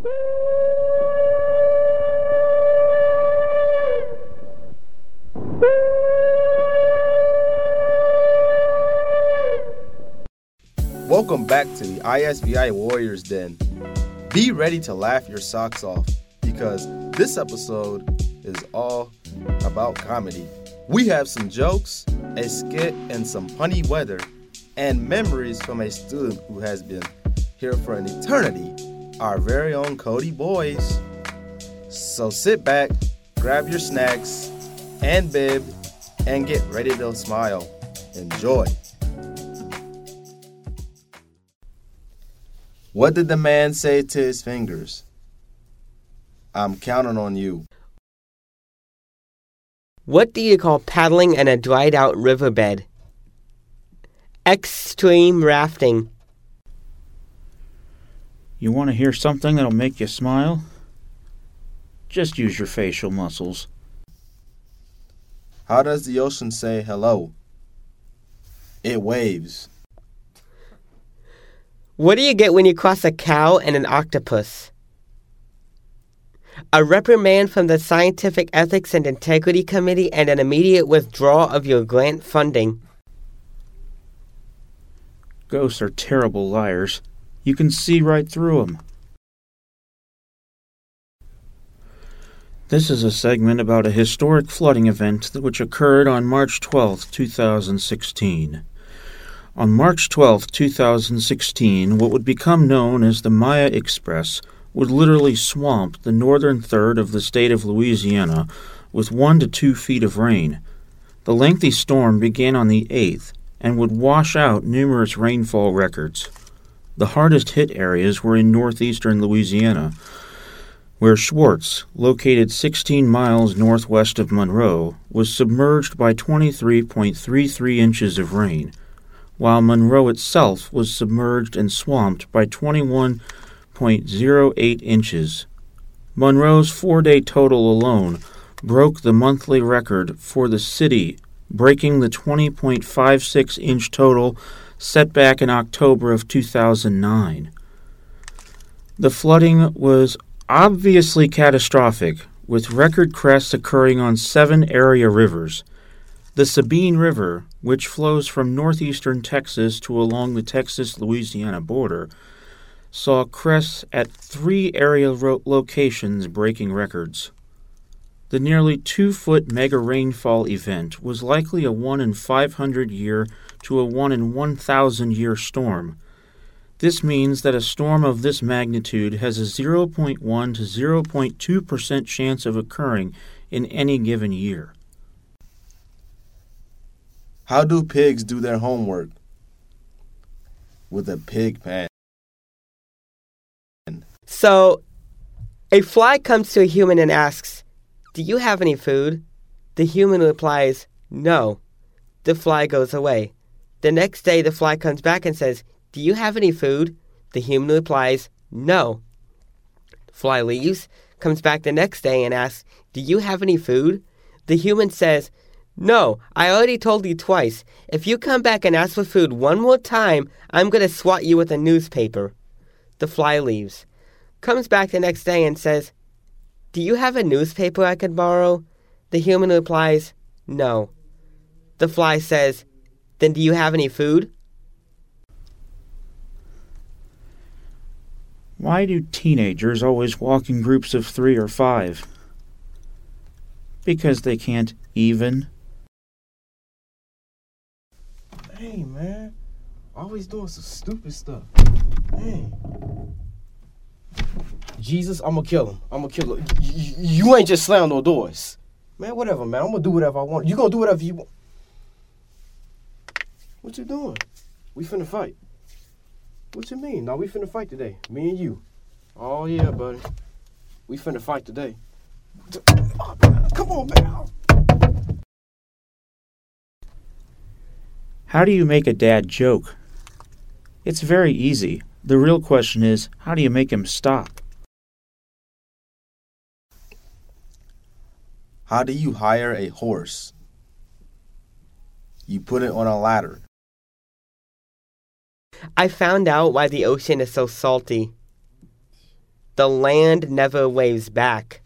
Welcome back to the ISBI Warriors Den. Be ready to laugh your socks off because this episode is all about comedy. We have some jokes, a skit, and some funny weather, and memories from a student who has been here for an eternity, our very own Cody Boys. So sit back, grab your snacks and bib, and get ready to smile. Enjoy. What did the man say to his fingers? I'm counting on you. What do you call paddling in a dried-out riverbed? Extreme rafting. You want to hear something that'll make you smile? Just use your facial muscles. How does the ocean say hello? It waves. What do you get when you cross a cow and an octopus? A reprimand from the Scientific Ethics and Integrity Committee and an immediate withdrawal of your grant funding. Ghosts are terrible liars. You can see right through them. This is a segment about a historic flooding event which occurred on March 12, 2016. On March 12, 2016, what would become known as the Maya Express would literally swamp the northern third of the state of Louisiana with 1 to 2 feet of rain. The lengthy storm began on the 8th and would wash out numerous rainfall records. The hardest hit areas were in northeastern Louisiana, where Schwartz, located 16 miles northwest of Monroe, was submerged by 23.33 inches of rain, while Monroe itself was submerged and swamped by 21.08 inches. Monroe's 4-day total alone broke the monthly record for the city, breaking the 20.56-inch total set back in October of 2009. The flooding was obviously catastrophic, with record crests occurring on 7 area rivers. The Sabine River, which flows from northeastern Texas to along the Texas-Louisiana border, saw crests at 3 area locations breaking records. The nearly 2-foot mega rainfall event was likely a 1 in 500 year to a 1 in 1,000 year storm. This means that a storm of this magnitude has a 0.1 to 0.2% chance of occurring in any given year. How do pigs do their homework? With a pig pen. So, a fly comes to a human and asks, "Do you have any food?" The human replies, "No." The fly goes away. The next day the fly comes back and says, "Do you have any food?" The human replies, "No." The fly leaves, comes back the next day and asks, "Do you have any food?" The human says, "No, I already told you twice. If you come back and ask for food one more time, I'm going to swat you with a newspaper." The fly leaves, comes back the next day and says, "Do you have a newspaper I could borrow?" The human replies, "No." The fly says, "Then do you have any food?" Why do teenagers always walk in groups of 3 or 5? Because they can't even. Hey, man. Always doing some stupid stuff. Hey. Jesus, I'm gonna kill him. You ain't just slam no doors. Man, whatever, man. I'm gonna do whatever I want. You gonna do whatever you want. What you doing? We finna fight. What you mean? No, we finna fight today. Me and you. Oh, yeah, buddy. We finna fight today. Come on, man. How do you make a dad joke? It's very easy. The real question is, how do you make him stop? How do you hire a horse? You put it on a ladder. I found out why the ocean is so salty. The land never waves back.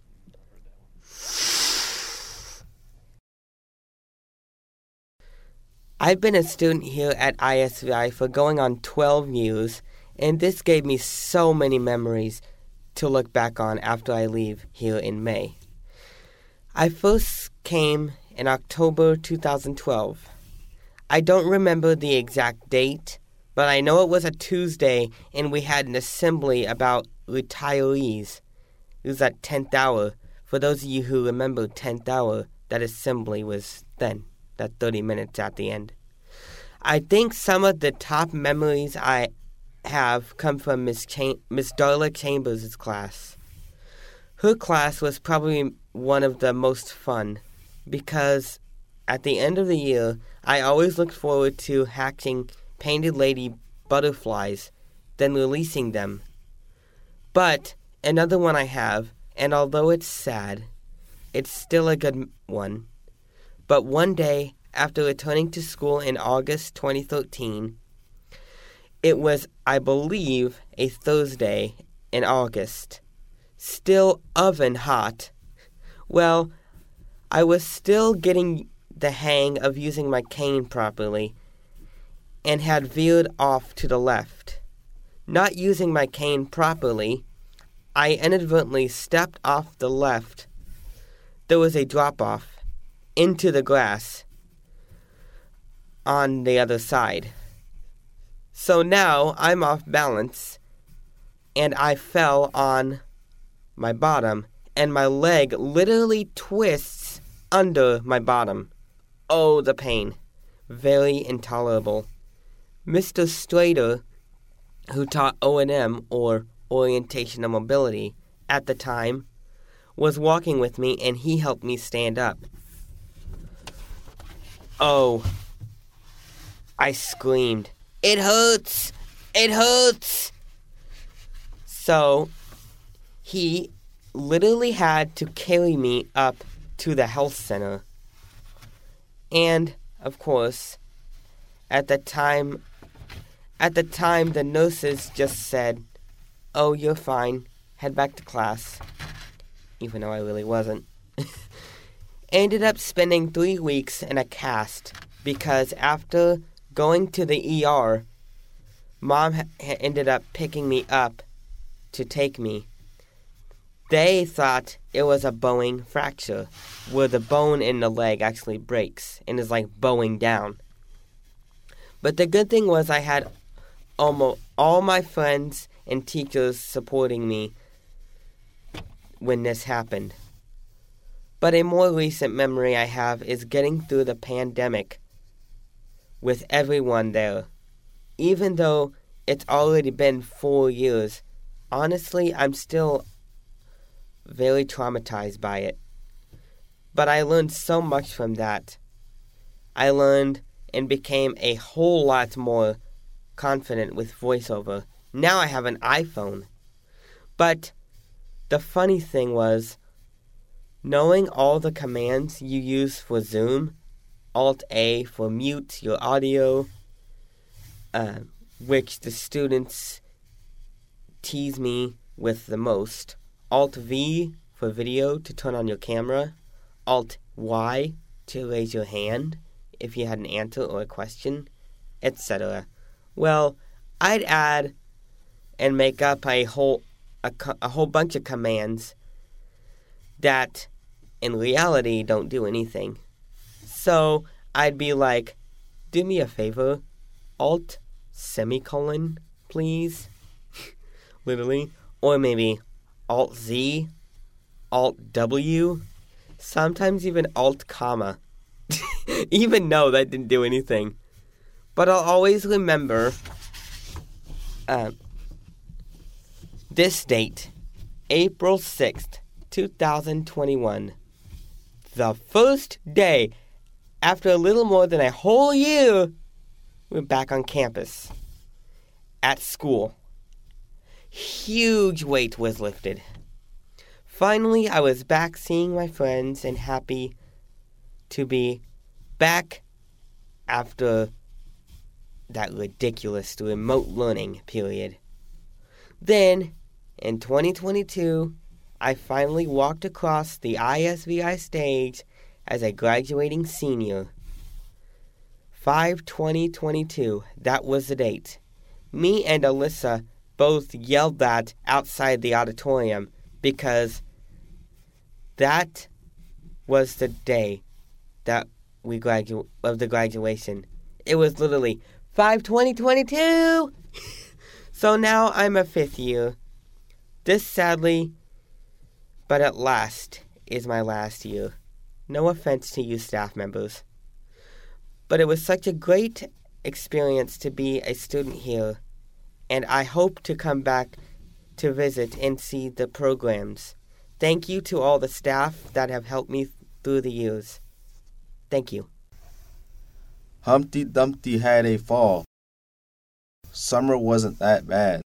I've been a student here at ISVI for going on 12 years, and this gave me so many memories to look back on after I leave here in May. I first came in October 2012. I don't remember the exact date, but I know it was a Tuesday and we had an assembly about retirees. It was at 10th hour. For those of you who remember 10th hour, that assembly was then, that 30 minutes at the end. I think some of the top memories I have come from Miss Darla Chambers' class. Her class was probably one of the most fun because at the end of the year, I always looked forward to hatching painted lady butterflies, then releasing them. But another one I have, and although it's sad, it's still a good one. But one day, after returning to school in August 2013, it was, I believe, a Thursday in August. Still oven hot. Well, I was still getting the hang of using my cane properly and had veered off to the left. Not using my cane properly, I inadvertently stepped off the left. There was a drop-off into the grass on the other side. So now I'm off balance and I fell on my bottom and my leg literally twists under my bottom. Oh, the pain. Very intolerable. Mr. Strader, who taught O&M, or Orientation and Mobility, at the time, was walking with me and he helped me stand up. Oh, I screamed, "It hurts! It hurts!" So, he literally had to carry me up to the health center. And, of course, at the time, the nurses just said, "Oh, you're fine. Head back to class." Even though I really wasn't. Ended up spending 3 weeks in a cast because after going to the ER, Mom ended up picking me up to take me. They thought it was a bowing fracture, where the bone in the leg actually breaks and is like bowing down. But the good thing was I had almost all my friends and teachers supporting me when this happened. But a more recent memory I have is getting through the pandemic with everyone there. Even though it's already been 4 years, honestly, I'm still very traumatized by it. But I learned so much from that. I learned and became a whole lot more confident with voiceover. Now I have an iPhone. But the funny thing was, knowing all the commands you use for Zoom, Alt-A for mute your audio, which the students tease me with the most, Alt-V for video to turn on your camera, Alt-Y to raise your hand if you had an answer or a question, etc. Well, I'd add and make up a whole bunch of commands that in reality don't do anything. So I'd be like, "Do me a favor, Alt semicolon, please." Literally. Or maybe Alt Z, Alt W, sometimes even Alt comma. Even though that didn't do anything. But I'll always remember this date, April 6th, 2021. The first day, after a little more than a whole year, we're back on campus. At school. Huge weight was lifted. Finally, I was back seeing my friends and happy to be back after that ridiculous remote learning period. Then, In 2022, I finally walked across the ISVI stage as a graduating senior. 5/20/22, that was the date. Me and Alyssa both yelled that outside the auditorium because that was the day that we of the graduation. It was literally 5/20/22. So now I'm a fifth year. This sadly, but at last, is my last year. No offense to you staff members. But it was such a great experience to be a student here, and I hope to come back to visit and see the programs. Thank you to all the staff that have helped me through the years. Thank you. Humpty Dumpty had a fall. Summer wasn't that bad.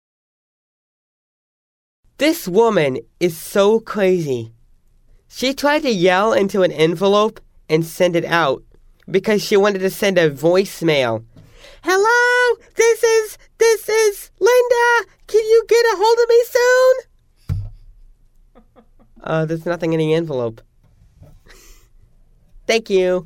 This woman is so crazy. She tried to yell into an envelope and send it out because she wanted to send a voicemail. Hello, this is Linda. Can you get a hold of me soon? There's nothing in the envelope. Thank you.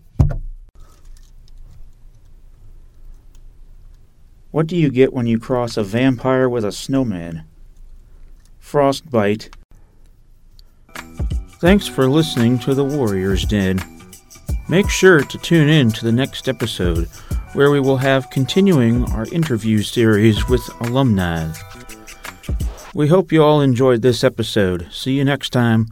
What do you get when you cross a vampire with a snowman? Frostbite. Thanks for listening to The Warrior's Den. Make sure to tune in to the next episode, where we will have continuing our interview series with alumni. We hope you all enjoyed this episode. See you next time.